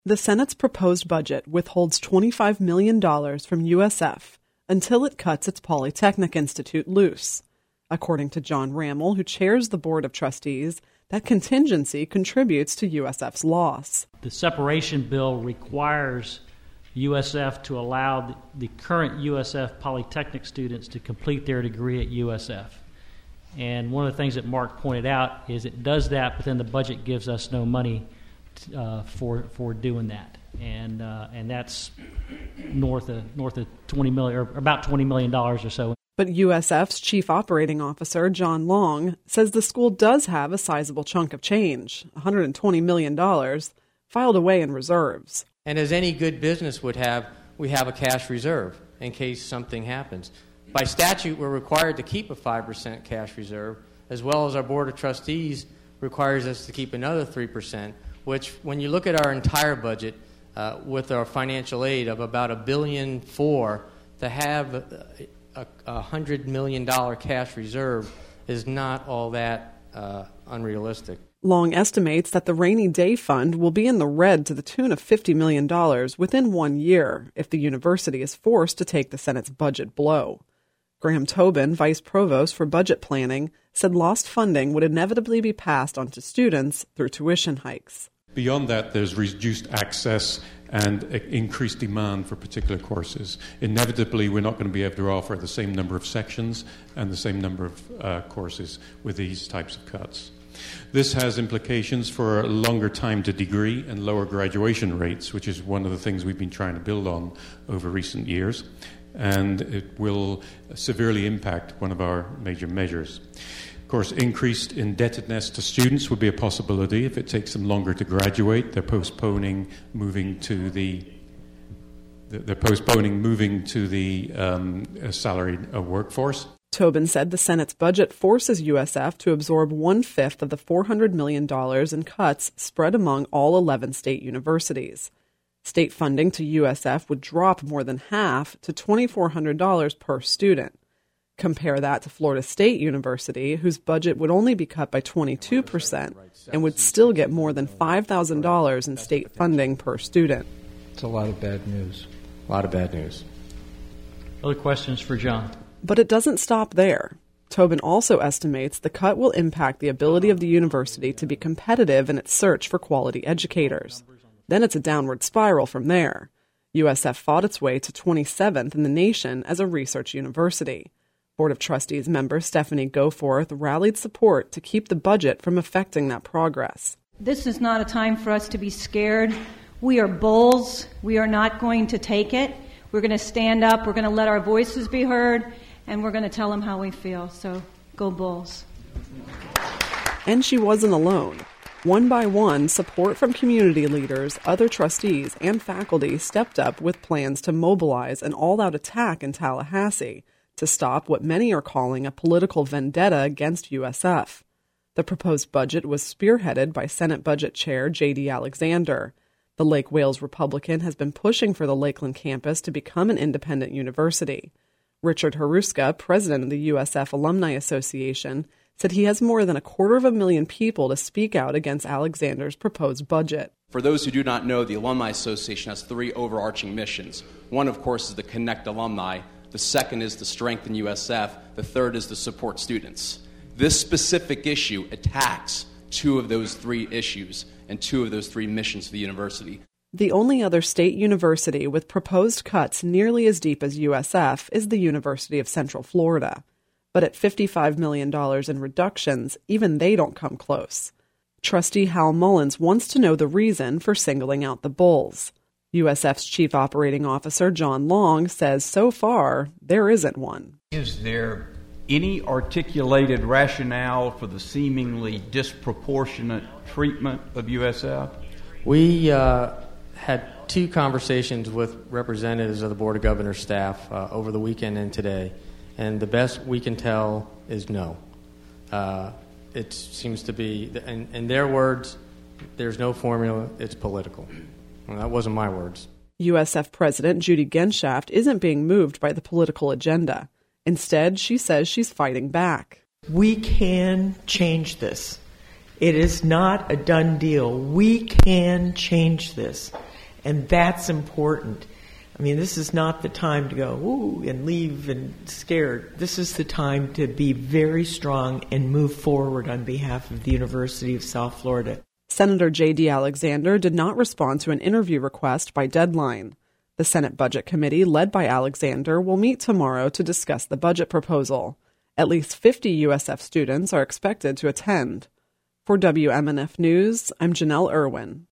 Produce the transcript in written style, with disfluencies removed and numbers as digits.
The Senate's proposed budget withholds $25 million from USF until it cuts its Polytechnic Institute loose. According to John Rammel, who chairs the Board of Trustees, that contingency contributes to USF's loss. The separation bill requires USF to allow the current USF Polytechnic students to complete their degree at USF. And one of the things that Mark pointed out is it does that, but then the budget gives us no money for doing that, and that's north of $20 million, or about $20 million or so. But USF's Chief Operating Officer, John Long, says the school does have a sizable chunk of change, $120 million, filed away in reserves. And as any good business would have, we have a cash reserve in case something happens. By statute, we're required to keep a 5% cash reserve, as well as our Board of Trustees requires us to keep another 3%, which, when you look at our entire budget, with our financial aid of about $1.4 billion, to have a $100 million cash reserve is not all that unrealistic. Long estimates that the rainy day fund will be in the red to the tune of $50 million within 1 year if the university is forced to take the Senate's budget blow. Graham Tobin, Vice Provost for Budget Planning, said lost funding would inevitably be passed on to students through tuition hikes. Beyond that, there's reduced access and increased demand for particular courses. Inevitably, we're not going to be able to offer the same number of sections and the same number of courses with these types of cuts. This has implications for a longer time to degree and lower graduation rates, which is one of the things we've been trying to build on over recent years, and it will severely impact one of our major measures. Of course, increased indebtedness to students would be a possibility if it takes them longer to graduate. They're postponing moving to the salaried workforce. Tobin said the Senate's budget forces USF to absorb 1/5 of the $400 million in cuts spread among all 11 state universities. State funding to USF would drop more than half to $2,400 per student. Compare that to Florida State University, whose budget would only be cut by 22% and would still get more than $5,000 in state funding per student. It's a lot of bad news. A lot of bad news. Other questions for John? But it doesn't stop there. Tobin also estimates the cut will impact the ability of the university to be competitive in its search for quality educators. Then it's a downward spiral from there. USF fought its way to 27th in the nation as a research university. Board of Trustees member Stephanie Goforth rallied support to keep the budget from affecting that progress. This is not a time for us to be scared. We are bulls. We are not going to take it. We're going to stand up. We're going to let our voices be heard, and we're going to tell them how we feel. So go Bulls. And she wasn't alone. One by one, support from community leaders, other trustees, and faculty stepped up with plans to mobilize an all-out attack in Tallahassee to stop what many are calling a political vendetta against USF. The proposed budget was spearheaded by Senate Budget Chair J.D. Alexander. The Lake Wales Republican has been pushing for the Lakeland campus to become an independent university. Richard Haruska, president of the USF Alumni Association, said he has more than 250,000 people to speak out against Alexander's proposed budget. For those who do not know, the Alumni Association has 3 overarching missions. One, of course, is to connect alumni. The second is to strengthen USF. The third is to support students. This specific issue attacks 2 of those 3 issues and 2 of those 3 missions of the university. The only other state university with proposed cuts nearly as deep as USF is the University of Central Florida. But at $55 million in reductions, even they don't come close. Trustee Hal Mullins wants to know the reason for singling out the Bulls. USF's Chief Operating Officer, John Long, says so far there isn't one. Is there any articulated rationale for the seemingly disproportionate treatment of USF? We had 2 conversations with representatives of the Board of Governors staff over the weekend and today, and the best we can tell is no. It seems to be, in their words, there's no formula, it's political. Well, that wasn't my words. USF President Judy Genshaft isn't being moved by the political agenda. Instead, she says she's fighting back. We can change this. It is not a done deal. We can change this. And that's important. I mean, this is not the time to go, ooh, and leave and scared. This is the time to be very strong and move forward on behalf of the University of South Florida. Senator J.D. Alexander did not respond to an interview request by deadline. The Senate Budget Committee, led by Alexander, will meet tomorrow to discuss the budget proposal. At least 50 USF students are expected to attend. For WMNF News, I'm Janelle Irwin.